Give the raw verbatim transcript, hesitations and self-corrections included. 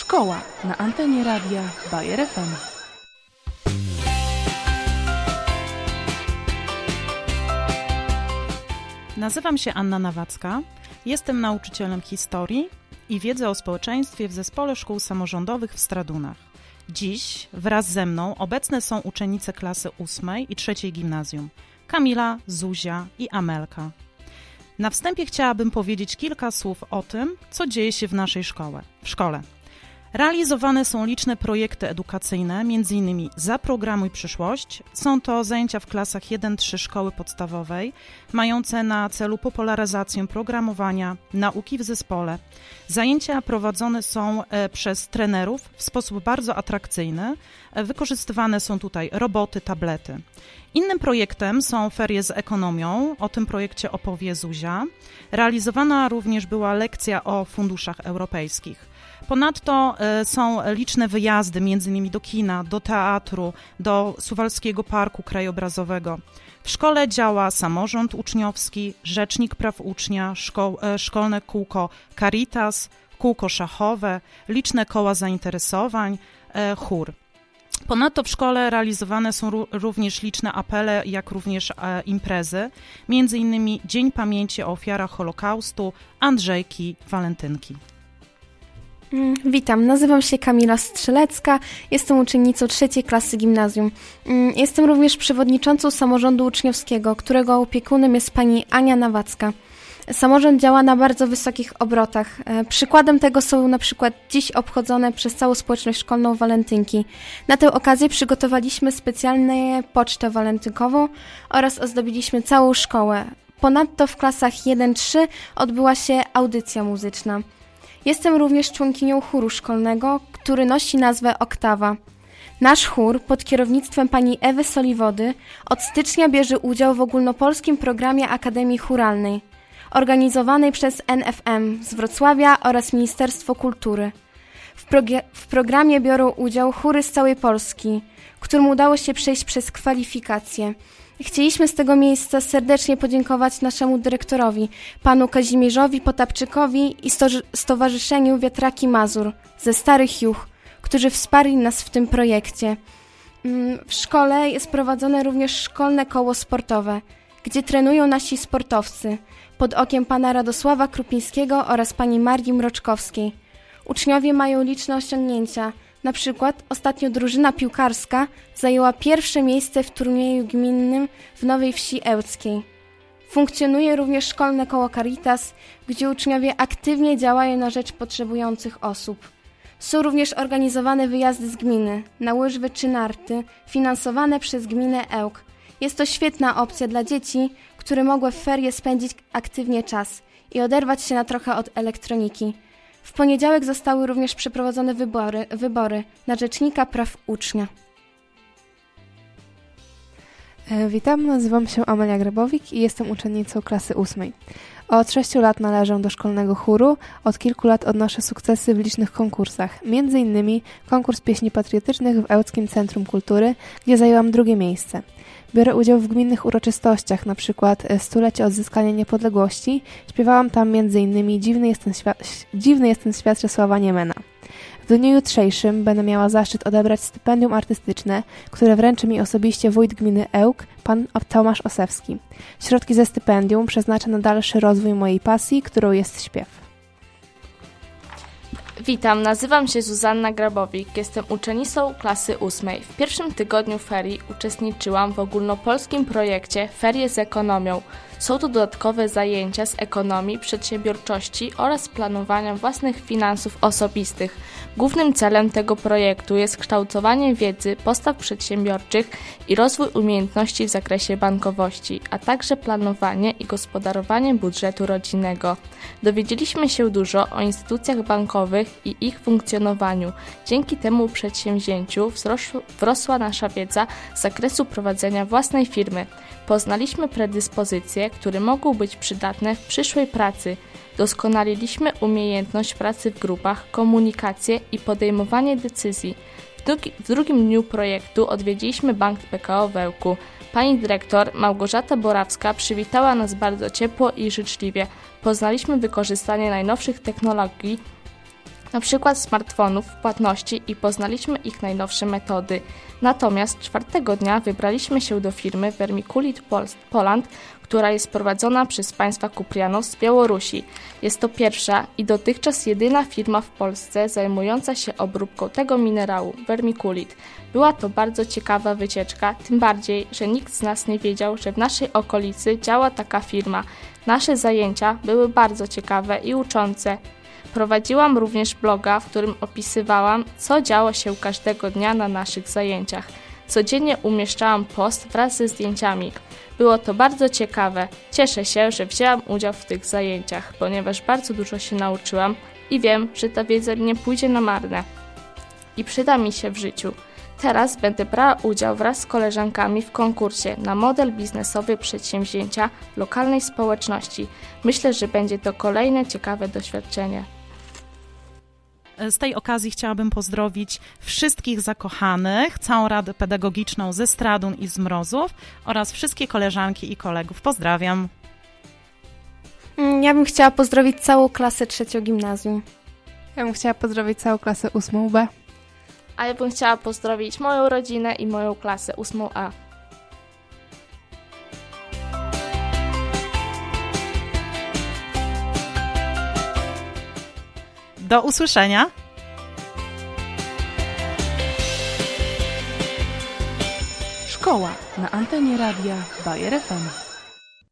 Szkoła na antenie radia Bayer F M. Nazywam się Anna Nawacka, jestem nauczycielem historii i wiedzy o społeczeństwie w Zespole Szkół Samorządowych w Stradunach. Dziś wraz ze mną obecne są uczennice klasy ósmej i trzeciej gimnazjum, Kamila, Zuzia i Amelka. Na wstępie chciałabym powiedzieć kilka słów o tym, co dzieje się w naszej szkole, w szkole. Realizowane są liczne projekty edukacyjne, między innymi Zaprogramuj przyszłość. Są to zajęcia w klasach jeden trzy szkoły podstawowej, mające na celu popularyzację programowania, nauki w zespole. Zajęcia prowadzone są przez trenerów w sposób bardzo atrakcyjny. Wykorzystywane są tutaj roboty, tablety. Innym projektem są ferie z ekonomią. O tym projekcie opowie Zuzia. Realizowana również była lekcja o funduszach europejskich. Ponadto są liczne wyjazdy, między innymi do kina, do teatru, do Suwalskiego Parku Krajobrazowego. W szkole działa samorząd uczniowski, rzecznik praw ucznia, szko- szkolne kółko Caritas, kółko szachowe, liczne koła zainteresowań, chór. Ponadto w szkole realizowane są r- również liczne apele, jak również e, imprezy, między innymi Dzień Pamięci o Ofiarach Holokaustu, Andrzejki, Walentynki. Witam, nazywam się Kamila Strzelecka, jestem uczennicą trzeciej klasy gimnazjum. Jestem również przewodniczącą samorządu uczniowskiego, którego opiekunem jest pani Ania Nawacka. Samorząd działa na bardzo wysokich obrotach. Przykładem tego są na przykład dziś obchodzone przez całą społeczność szkolną walentynki. Na tę okazję przygotowaliśmy specjalną pocztę walentynkową oraz ozdobiliśmy całą szkołę. Ponadto w klasach jeden trzy odbyła się audycja muzyczna. Jestem również członkinią chóru szkolnego, który nosi nazwę Oktawa. Nasz chór pod kierownictwem pani Ewy Soliwody od stycznia bierze udział w ogólnopolskim programie Akademii Chóralnej, organizowanej przez N F M z Wrocławia oraz Ministerstwo Kultury. W, progi- w programie biorą udział chóry z całej Polski, którym udało się przejść przez kwalifikacje. Chcieliśmy z tego miejsca serdecznie podziękować naszemu dyrektorowi, panu Kazimierzowi Potapczykowi i sto- Stowarzyszeniu Wiatraki Mazur ze Starych Juch, którzy wsparli nas w tym projekcie. W szkole jest prowadzone również szkolne koło sportowe, gdzie trenują nasi sportowcy pod okiem pana Radosława Krupińskiego oraz pani Marii Mroczkowskiej. Uczniowie mają liczne osiągnięcia. Na przykład ostatnio drużyna piłkarska zajęła pierwsze miejsce w turnieju gminnym w Nowej Wsi Ełckiej. Funkcjonuje również szkolne koło Caritas, gdzie uczniowie aktywnie działają na rzecz potrzebujących osób. Są również organizowane wyjazdy z gminy na łyżwy czy narty, finansowane przez gminę Ełk. Jest to świetna opcja dla dzieci, które mogły w ferie spędzić aktywnie czas i oderwać się na trochę od elektroniki. W poniedziałek zostały również przeprowadzone wybory, wybory na Rzecznika Praw Ucznia. Witam, nazywam się Amelia Grabowik i jestem uczennicą klasy ósmej. Od sześciu lat należę do szkolnego chóru, od kilku lat odnoszę sukcesy w licznych konkursach, między innymi konkurs pieśni patriotycznych w Ełckim Centrum Kultury, gdzie zajęłam drugie miejsce. Biorę udział w gminnych uroczystościach, np. stulecie odzyskania niepodległości. Śpiewałam tam między innymi Dziwny jest ten świat, Dziwny jest ten świat Czesława Niemena. W dniu jutrzejszym będę miała zaszczyt odebrać stypendium artystyczne, które wręczy mi osobiście wójt gminy Ełk, pan Tomasz Osewski. Środki ze stypendium przeznaczę na dalszy rozwój mojej pasji, którą jest śpiew. Witam, nazywam się Zuzanna Grabowik, jestem uczennicą klasy ósmej. W pierwszym tygodniu ferii uczestniczyłam w ogólnopolskim projekcie Ferie z ekonomią. Są to dodatkowe zajęcia z ekonomii, przedsiębiorczości oraz planowania własnych finansów osobistych. Głównym celem tego projektu jest kształtowanie wiedzy, postaw przedsiębiorczych i rozwój umiejętności w zakresie bankowości, a także planowanie i gospodarowanie budżetu rodzinnego. Dowiedzieliśmy się dużo o instytucjach bankowych i ich funkcjonowaniu. Dzięki temu przedsięwzięciu wzrosła, wzrosła nasza wiedza z zakresu prowadzenia własnej firmy. Poznaliśmy predyspozycje, które mogą być przydatne w przyszłej pracy. Doskonaliliśmy umiejętność pracy w grupach, komunikację i podejmowanie decyzji. W, drugi, w drugim dniu projektu odwiedziliśmy Bank P K O w Ełku. Pani dyrektor Małgorzata Borawska przywitała nas bardzo ciepło i życzliwie. Poznaliśmy wykorzystanie najnowszych technologii na przykład smartfonów, płatności i poznaliśmy ich najnowsze metody. Natomiast czwartego dnia wybraliśmy się do firmy Vermiculit Poland, która jest prowadzona przez państwa Kupriano z Białorusi. Jest to pierwsza i dotychczas jedyna firma w Polsce zajmująca się obróbką tego minerału, vermiculit. Była to bardzo ciekawa wycieczka, tym bardziej, że nikt z nas nie wiedział, że w naszej okolicy działa taka firma. Nasze zajęcia były bardzo ciekawe i uczące. Prowadziłam również bloga, w którym opisywałam, co działo się każdego dnia na naszych zajęciach. Codziennie umieszczałam post wraz ze zdjęciami. Było to bardzo ciekawe. Cieszę się, że wzięłam udział w tych zajęciach, ponieważ bardzo dużo się nauczyłam i wiem, że ta wiedza nie pójdzie na marne i przyda mi się w życiu. Teraz będę brała udział wraz z koleżankami w konkursie na model biznesowy przedsięwzięcia lokalnej społeczności. Myślę, że będzie to kolejne ciekawe doświadczenie. Z tej okazji chciałabym pozdrowić wszystkich zakochanych, całą Radę Pedagogiczną ze Stradun i z Mrozów oraz wszystkie koleżanki i kolegów. Pozdrawiam. Ja bym chciała pozdrowić całą klasę trzecią gimnazjum. Ja bym chciała pozdrowić całą klasę ósmą B. A ja bym chciała pozdrowić moją rodzinę i moją klasę ósmą A. Do usłyszenia. Szkoła na antenie radia Bayer F M.